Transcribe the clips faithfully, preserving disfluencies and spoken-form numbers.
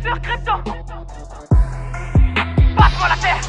sur Crypto. Passe-moi la terre.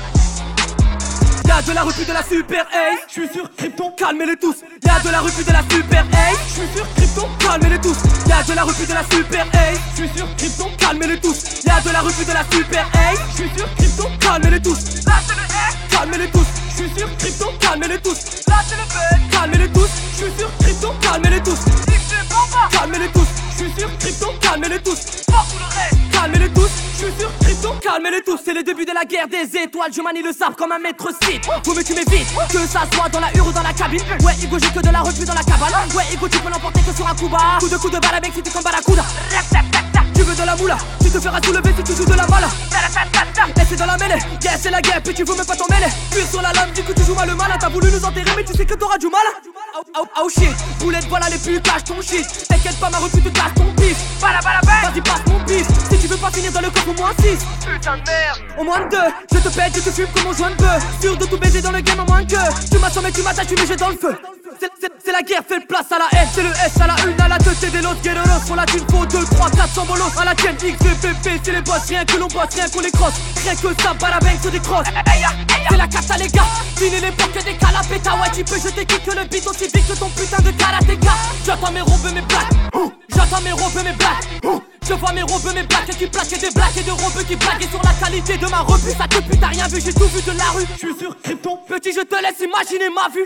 Y'a de la rupture de la super hey, je suis sur Crypto, calmez-les tous. Y'a de la rupture de la super hey, je suis sur Crypto, calmez-les tous. Y'a de la rupture de la super hey, je suis sur Crypto, calmez-les tous. Y'a de la rupture de la super hey, je suis sur Crypto, calmez-les tous. Là c'est le F, Calmez-les tous, je suis sur Crypto, calmez-les tous. là c'est le B, Calmez-les tous, je suis sur Crypto, calmez-les tous. X de combat, Calmez-les tous, je suis sur Crypto, calmez-les tous. fort tout le reste. Calmez-les tous, je suis sur Crypto, calmez-les tous. C'est le début de la guerre des étoiles, je manie le sabre comme un maître site. Vous me tuez vite, que ça soit dans la hure ou dans la cabine. Ouais, Igo, j'ai que de la rupture dans la cabane. Ouais, Igo, tu peux l'emporter que sur un coup bas. Coup de coup de balle avec si tu comme Barracuda. Tu veux de la moula, tu te feras soulever si tu joues de la mala. Et c'est dans la mêlée, yeah c'est la guerre, puis tu veux même pas t'en mêler. Puis sur la lame, du coup tu joues mal le malin. T'as voulu nous enterrer mais tu sais que t'auras du mal. Oh, oh, oh shit, boulette voilà les plus cache ton shit. T'inquiète pas ma rupture te casse ton pif. Bala bala bang. Vas-y passe mon pif, si tu veux pas finir dans le coffre au moins six. Putain de merde. Au moins deux, je te pète, je te fume comme on joint de bœuf. Sûr de tout baiser dans le game en moins que tu m'assommais, tu m'attaches, tu me jettes dans le feu. C'est, c'est, c'est la guerre, fais place à la haine. C'est le S à la une, à la deux, c'est des lots guerreros. Pour la thune, faut deux, trois, quatre cents bolos. À la tienne, X, V, P, P, c'est les boss. Rien que l'on bosse, rien qu'on les crosse. Rien que ça, balabang sur des crosses. C'est la cata les gars, fini l'époque des calapétas. Ouais tu peux jeter kick que le beat aussi vite que ton putain de karatéka. J'attends mes robes, mes blagues. J'attends mes robes, mes blagues. Je vois mes robes, mes blagues qui plaquent et des blagues et de robes qui blaguent. Et sur la qualité de ma repu, ça depuis t'as rien vu, j'ai tout vu de la rue. Je suis sur Crypto, petit je te laisse imaginer ma vue.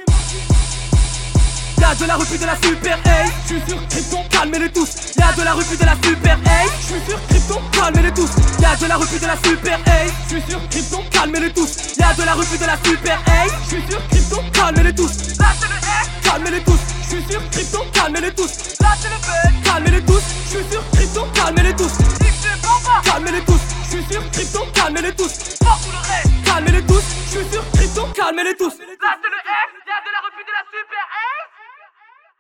Y'a de la rupture de la super hey, je suis sur Crypto, calmez-les tous. Y'a de la rupture de la super hey, je suis sur Crypto, calmez-les tous. Y'a de la rupture de la super hey, je suis sur Crypto, calmez-les tous. Y'a de la rupture de la super hey, je suis sur Crypto, calmez-les tous. Là c'est le F, Calmez-les tous, je suis sur Crypto, calmez-les tous. là c'est le B, Calmez-les tous, je suis sur Crypto, calmez-les tous. X de combat, Calmez-les tous, je suis sur Crypto, calmez-les tous. fort tout le reste. Calmez-les tous, je suis sur Crypto, calmez-les tous. Là c'est le F, y'a de la rupture de la super, hey.